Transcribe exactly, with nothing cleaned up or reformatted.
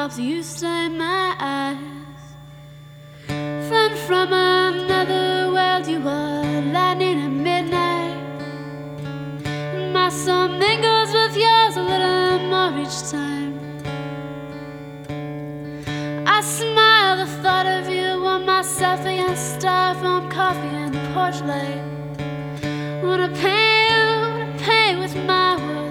drops you stain my eyes. Then from another world you were lightning at midnight. My soul mingles with yours a little more each time. I smile the thought of you, warm myself against styrofoam coffee and the porch light. Wanna pay, wanna pay with my words.